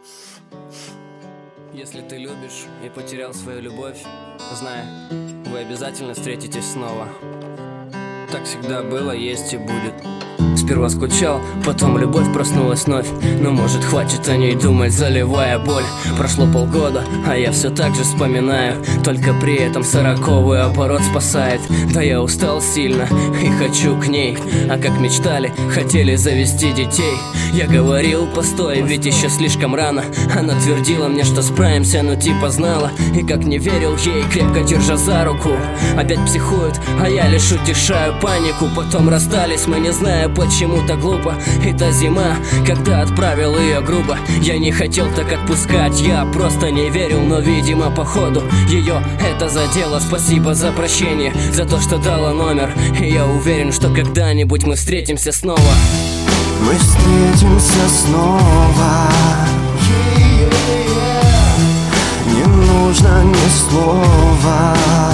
Если ты любишь и потерял свою любовь, знай, вы обязательно встретитесь снова. Так всегда было, есть и будет. Сперва скучал, потом любовь проснулась вновь. Но может хватит о ней думать, заливая боль. Прошло полгода, а я все так же вспоминаю. Только при этом 40-й оборот спасает. Да я устал сильно и хочу к ней. А как мечтали, хотели завести детей. Я говорил, постой, ведь еще слишком рано. Она твердила мне, что справимся, но типа знала. И как не верил ей, крепко держа за руку. Опять психует, а я лишь утешаю панику. Потом расстались, мы не зная почему так глупо. И та зима, когда отправил ее грубо. Я не хотел так отпускать, я просто не верил. Но видимо походу ее это задело. Спасибо за прощение, за то, что дала номер. И я уверен, что когда-нибудь мы встретимся снова. Мы встретимся снова. Не нужно ни слова.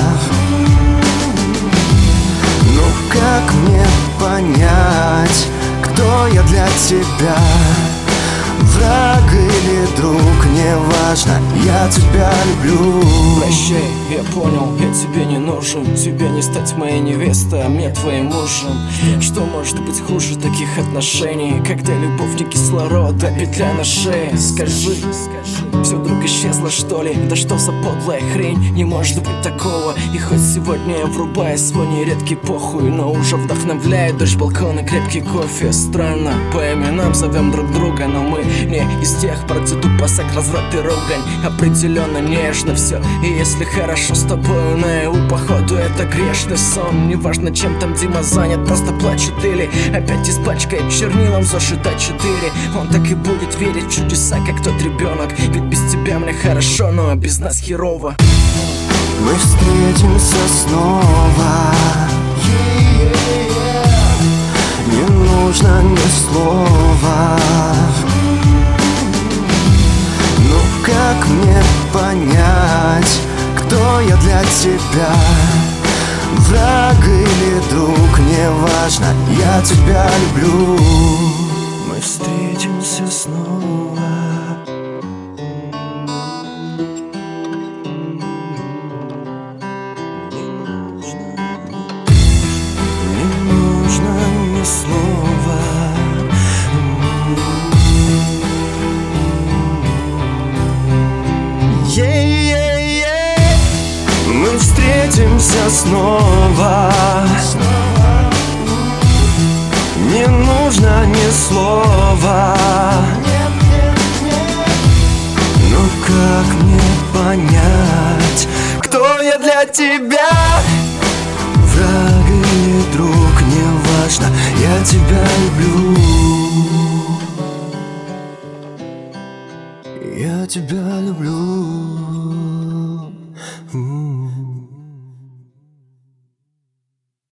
Ну как мне понять, кто я для тебя? Враг или друг, неважно, я тебя люблю. Прощай, я понял, я тебе не нужен. Тебе не стать моей невестой, а мне твоим мужем. Что может быть хуже таких отношений, когда любовь не кислород, а петля на шее? Скажи, все вдруг исчезло, что ли? Да что за подлая хрень, не может быть такого. И хоть сегодня я врубаю свой нередкий похуй, но уже вдохновляет дождь, балкон и крепкий кофе. Странно, по именам зовем друг друга, но мы не из тех, процеду посак, разврат и ругань. Определенно нежно все, и если хорошо с тобою наяву, походу это грешный сон. Неважно, чем там Дима занят, просто плачет или опять испачкает чернилом зошита 4. Он так и будет верить в чудеса, как тот ребенок. Ведь без тебя мне хорошо, но без нас херово. Мы встретимся снова. Не нужно ни слова. Ну как мне понять, кто я для тебя? Враг или друг, неважно, я тебя люблю. Мы встретимся снова. Не нужно ни слова. Мы встретимся снова. Не нужно ни слова. Но как мне понять, кто я для тебя? Враг или друг, неважно, я тебя люблю. Я тебя люблю.